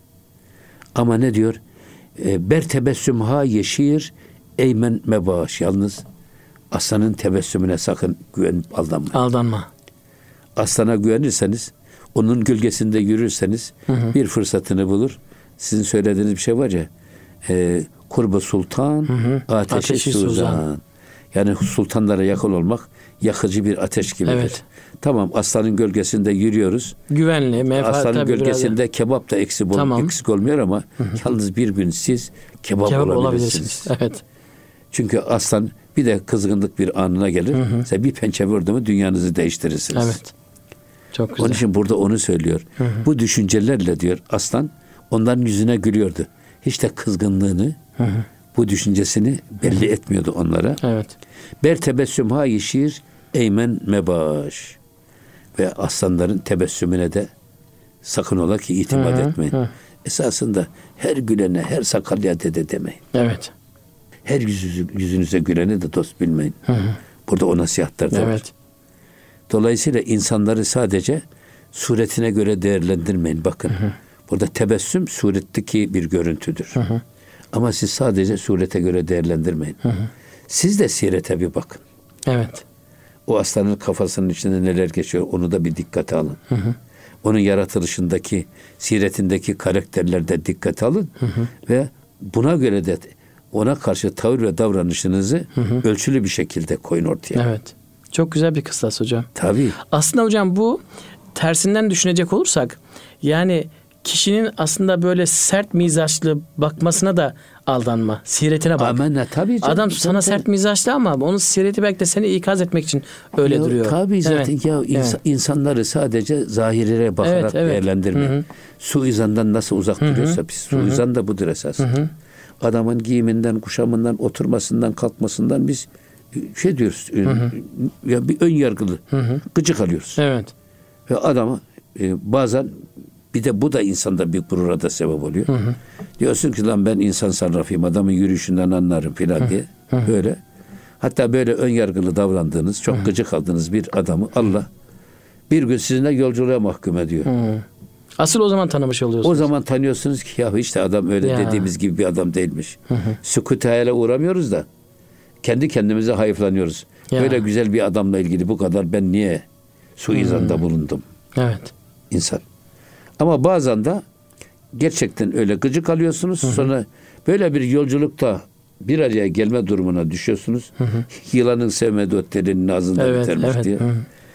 Ama ne diyor? E, ber tebessüm ha yeşir eymen mebaş. Yalnız aslanın tebessümüne sakın güven, aldanma. Aldanma. Aslana güvenirseniz, onun gölgesinde yürürseniz hı hı. bir fırsatını bulur. Sizin söylediğiniz bir şey var ya, e, kurbu sultan, hı hı. ateşi, ateşi suzan. suzan. Yani sultanlara yakın olmak yakıcı bir ateş gibidir. Evet. Tamam, aslanın gölgesinde yürüyoruz. Güvenli, menfaat. Aslanın gölgesinde biraz... kebap da eksik, tamam. eksik olmuyor ama hı hı. yalnız bir gün siz kebap, kebap olabilirsiniz. olabilirsiniz. Evet. Çünkü aslan bir de kızgınlık bir anına gelir. Hı hı. Size bir pençe vurdu mu dünyanızı değiştirirsiniz. Evet. Çok güzel. Onun için burada onu söylüyor. Hı hı. Bu düşüncelerle diyor aslan onların yüzüne gülüyordu. Hiç de kızgınlığını, hı hı. bu düşüncesini belli hı hı. etmiyordu onlara. Evet. Ber tebessüm ha yeşir eymen mebaş. Ve aslanların tebessümüne de sakın ola ki itimat hı hı. etmeyin. Hı. Esasında her gülene, her sakalya dede demeyin. Evet. Her yüzünüze, yüzünüze gülene de dost bilmeyin. Hı hı. Burada o nasihatler de evet. var. Dolayısıyla insanları sadece suretine göre değerlendirmeyin. Bakın, hı hı. burada tebessüm suretteki bir görüntüdür. Hı hı. Ama siz sadece surete göre değerlendirmeyin. Hı hı. Siz de sirete bir bakın. Evet. O aslanın kafasının içinde neler geçiyor, onu da bir dikkate alın. Hı hı. Onun yaratılışındaki, siretindeki karakterlerde dikkate alın. Hı hı. Ve buna göre de ona karşı tavır ve davranışınızı hı hı. ölçülü bir şekilde koyun ortaya. Evet. Çok güzel bir kıstas hocam. Tabii. Aslında hocam bu tersinden düşünecek olursak, yani kişinin aslında böyle sert mizaçlı bakmasına da aldanma. Siretine bak. Amenna, tabii canım. Adam sana tabii. sert mizaçlı ama onun sireti belki de seni ikaz etmek için öyle ya, duruyor. Tabii zaten evet. ya evet. ins- insanları sadece zahirlere bakarak evet, evet. değerlendirme. Hı hı. Suizandan nasıl uzak hı hı. duruyorsa biz. Suizan da budur esas. Hı hı. Adamın giyiminden, kuşamından, oturmasından, kalkmasından biz şey diyoruz. Hı hı. Ya bir ön yargılı. Hı hı. Gıcık alıyoruz. Evet. Ve adamı e, bazen bir de bu da insanda bir gurura da sebep oluyor. Hı hı. Diyorsun ki lan ben insan sarrafıyım, adamın yürüyüşünden anlarım filan diye. Hı hı. Böyle. Hatta böyle ön yargılı davrandığınız, çok hı hı. gıcık aldığınız bir adamı Allah bir gün sizinle yolculuğa mahkum ediyor. Hı hı. Asıl o zaman tanımış oluyorsunuz. O zaman tanıyorsunuz ki ya işte adam öyle ya. dediğimiz gibi bir adam değilmiş. Hı hı. Sükût-i hayale uğramıyoruz da kendi kendimize hayıflanıyoruz. Ya. Böyle güzel bir adamla ilgili bu kadar ben niye suizanda hmm. bulundum? Evet. İnsan. Ama bazen de gerçekten öyle gıcık alıyorsunuz. Hı hı. Sonra böyle bir yolculukta bir araya gelme durumuna düşüyorsunuz. Hı hı. Yılanın sevmediği o telinin ağzında evet, bitermiş evet. diye. Hı hı.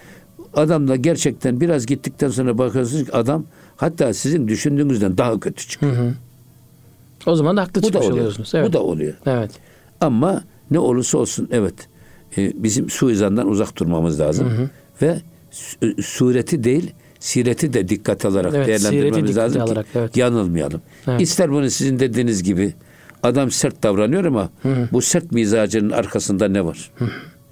Adam da gerçekten biraz gittikten sonra bakıyorsunuz ki adam hatta sizin düşündüğünüzden daha kötü çıkıyor. Hı hı. O zaman da haklı çıkmış oluyorsunuz. Evet. Bu da oluyor. Evet. Ama ne olursa olsun evet e, bizim suizandan uzak durmamız lazım. Hı hı. Ve su, sureti değil sireti de dikkat alarak evet, değerlendirmemiz lazım alarak, ki evet. yanılmayalım. Evet. İster bunu sizin dediğiniz gibi adam sert davranıyor ama hı hı. bu sert mizacının arkasında ne var? Hı hı.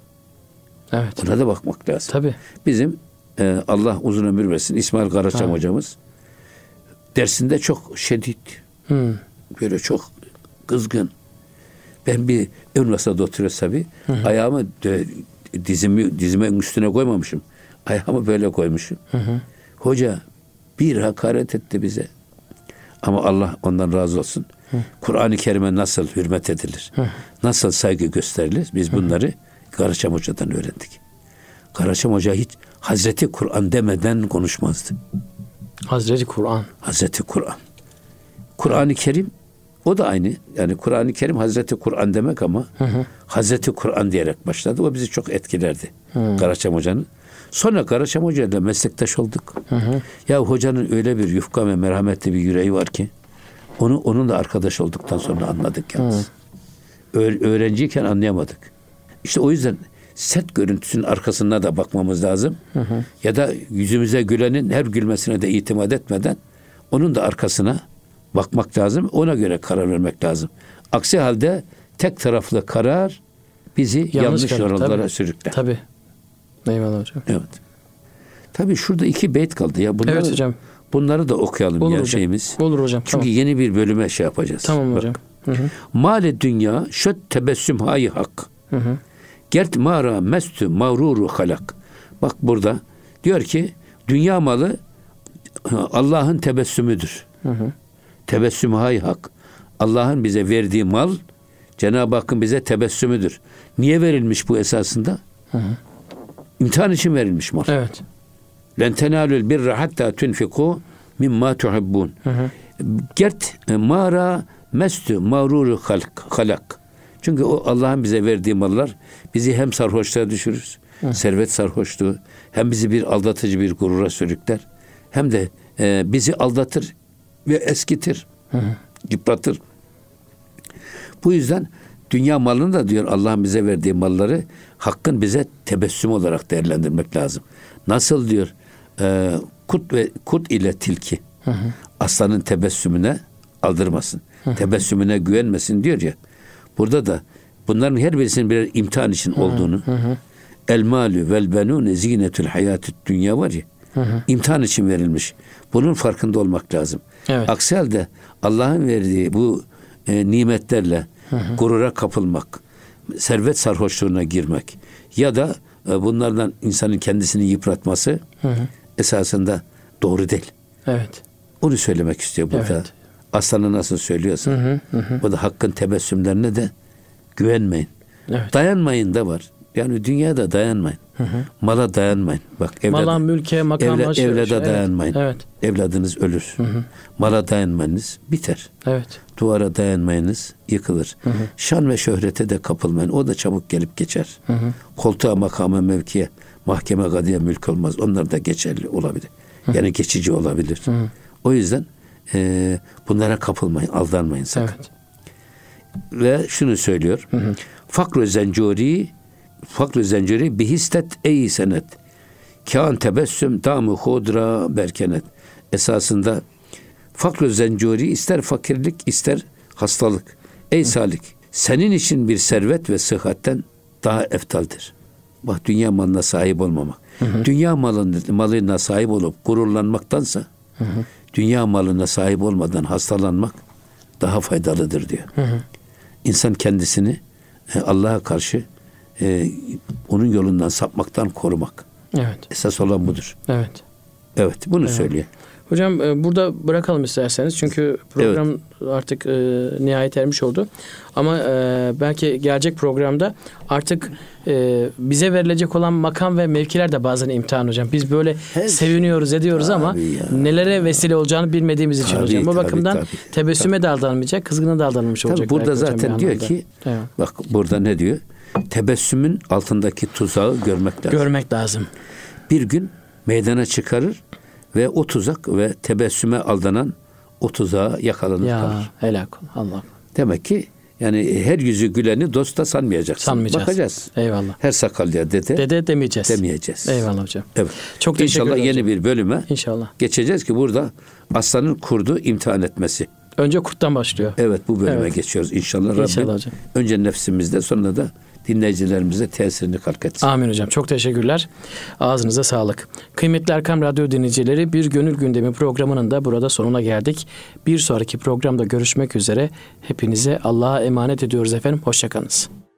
Evet. Buna da bakmak lazım. Tabii. Bizim e, Allah uzun ömür versin İsmail Karaçam ha. hocamız dersinde çok şiddet. Hı. Böyle çok kızgın. Ben bir ön masada oturuyoruz tabii. Hı hı. Ayağımı de, dizimi dizime üstüne koymamışım. Ayağımı böyle koymuşum. Hı hı. Hoca bir hakaret etti bize. Ama Allah ondan razı olsun. Kur'an-ı Kerim'e nasıl hürmet edilir? Hı. Nasıl saygı gösterilir? Biz bunları hı. Karaçam Hoca'dan öğrendik. Karaçam Hoca hiç Hazreti Kur'an demeden konuşmazdı. Hazreti Kur'an. Hazreti Kur'an. Kur'an-ı Kerim o da aynı. Yani Kur'an-ı Kerim Hazreti Kur'an demek ama hı hı. Hazreti Kur'an diyerek başladı. O bizi çok etkilerdi. Hı. Karaçam Hoca'nın. Sonra Karaçam Hoca ile meslektaş olduk. Hı hı. Ya hocanın öyle bir yufka ve merhametli bir yüreği var ki onu onunla arkadaş olduktan sonra anladık yalnız. Hı. Öğrenciyken anlayamadık. İşte o yüzden set görüntüsünün arkasına da bakmamız lazım. Hı hı. Ya da yüzümüze gülenin her gülmesine de itimat etmeden onun da arkasına bakmak lazım. Ona göre karar vermek lazım. Aksi halde tek taraflı karar bizi yanlış, yanlış yollara tabii, sürükler. Tabii. Eyvallah hocam. Evet. Tabii şurada iki beyt kaldı ya. Bunları, evet hocam. Bunları da okuyalım olur ya hocam. şeyimiz. Olur hocam. Çünkü tamam. yeni bir bölüme şey yapacağız. Tamam hocam. Hı hı. Male dünya şöt tebessüm hayi hak. Hı hı. Gert mara mestü mağruru halak. Bak burada diyor ki dünya malı Allah'ın tebessümüdür. Hı hı. Tebessüm hay hak. Allah'ın bize verdiği mal Cenab-ı Hakk'ın bize tebessümüdür. Niye verilmiş bu esasında? Hı hı. İmtihan için verilmiş mal. Evet. Len tenalul birra hatta tunfiku mimma tuhibbun. Gert mara mestü mağruru halk halak. Çünkü o Allah'ın bize verdiği mallar bizi hem sarhoşluğa düşürür, hı. servet sarhoşluğu, hem bizi bir aldatıcı bir gurura sürükler, hem de e, bizi aldatır ve eskitir, hı hı. yıpratır. Bu yüzden dünya malını da diyor Allah'ın bize verdiği malları hakkın bize tebessüm olarak değerlendirmek lazım. Nasıl diyor e, kut ve kut ile tilki hı hı. aslanın tebessümüne aldırmasın, hı hı. tebessümüne güvenmesin diyor ya. Burada da bunların her birisinin birer imtihan için olduğunu, hı hı. el malü vel benune zinetül hayatü dünya var ya, hı hı. imtihan için verilmiş. Bunun farkında olmak lazım. Evet. Aksi halde Allah'ın verdiği bu e, nimetlerle hı hı. gurura kapılmak, servet sarhoşluğuna girmek ya da e, bunlardan insanın kendisini yıpratması hı hı. esasında doğru değil. Evet. Onu söylemek istiyor burada. Evet. Aslanı nasıl söylüyorsa, hı hı hı. bu da hakkın tebessümlerine de güvenmeyin. Evet. Dayanmayın da var. Yani dünyada dayanmayın. Hı hı. Mala dayanmayın. Bak evlad, mala, mülke, makama, evla, evlada şey, dayanmayın. Evet. Evladınız ölür. Hı hı. Mala dayanmayınız biter. Evet. Duvara dayanmayınız yıkılır. Hı hı. Şan ve şöhrete de kapılmayın. O da çabuk gelip geçer. Hı hı. Koltuğa, makama, mevkiye, mahkeme, kadıya mülk olmaz. Onlar da geçerli olabilir. Hı hı. Yani geçici olabilir. Hı hı. O yüzden e, bunlara kapılmayın, aldanmayın sakın. Evet. Ve şunu söylüyor. Hı hı. Fakr-ı zencuri Fakr-ı zencuri bihistet ey senet. Kân tebessüm damı hodra berkenet. Esasında fakr-ı zencuri ister fakirlik ister hastalık. Ey salik, senin için bir servet ve sıhhatten daha eftaldir. Bak dünya malına sahip olmamak. Hı hı. Dünya malına, malına sahip olup gururlanmaktansa hı hı. dünya malına sahip olmadan hastalanmak daha faydalıdır diyor. Hı hı. İnsan kendisini Allah'a karşı e, onun yolundan sapmaktan korumak. Evet. Esas olan budur. Evet. Evet, bunu evet. söylüyor. Hocam e, burada bırakalım isterseniz. Çünkü program evet. artık e, nihayet ermiş oldu. Ama e, belki gelecek programda artık e, bize verilecek olan makam ve mevkiler de bazen imtihan hocam. Biz böyle Her seviniyoruz, ediyoruz tabii ama ya. nelere vesile olacağını bilmediğimiz için tabii, hocam. Bu tabii, bakımdan tabii, tebessüme tabii. de aldanmayacak, kızgına da aldanmış olacak. Tabii burada zaten diyor ki, evet. bak burada ne diyor? Tebessümün altındaki tuzağı görmek lazım. Görmek lazım. Bir gün meydana çıkarır ve o tuzak ve tebessüme aldanan o tuzağa yakalanır ya, kalır. Helak ol Allah. Demek ki yani her yüzü güleni dost da sanmayacaksın. Sanmayacağız. Bakacağız. Eyvallah. Her sakallıya dede. Dede demeyeceğiz. Demeyeceğiz. Eyvallah hocam. Evet. Çok teşekkür ederim. İnşallah yeni bir bölüme İnşallah. geçeceğiz ki burada aslanın kurdu imtihan etmesi. Önce kurttan başlıyor. Evet, bu bölüme evet. geçiyoruz inşallah. İnşallah Rabbim hocam. önce nefsimizde sonra da dinleyicilerimize tesirini kalk etsin. Amin hocam. Çok teşekkürler. Ağzınıza sağlık. Kıymetli Erkam Radyo dinleyicileri, Bir Gönül Gündemi programının da burada sonuna geldik. Bir sonraki programda görüşmek üzere. Hepinize Allah'a emanet ediyoruz efendim. Hoşça kalınız.